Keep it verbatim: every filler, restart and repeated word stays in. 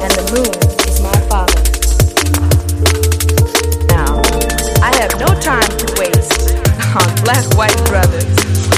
and the moon is my father. Now, I have no time to waste on black-white brothers.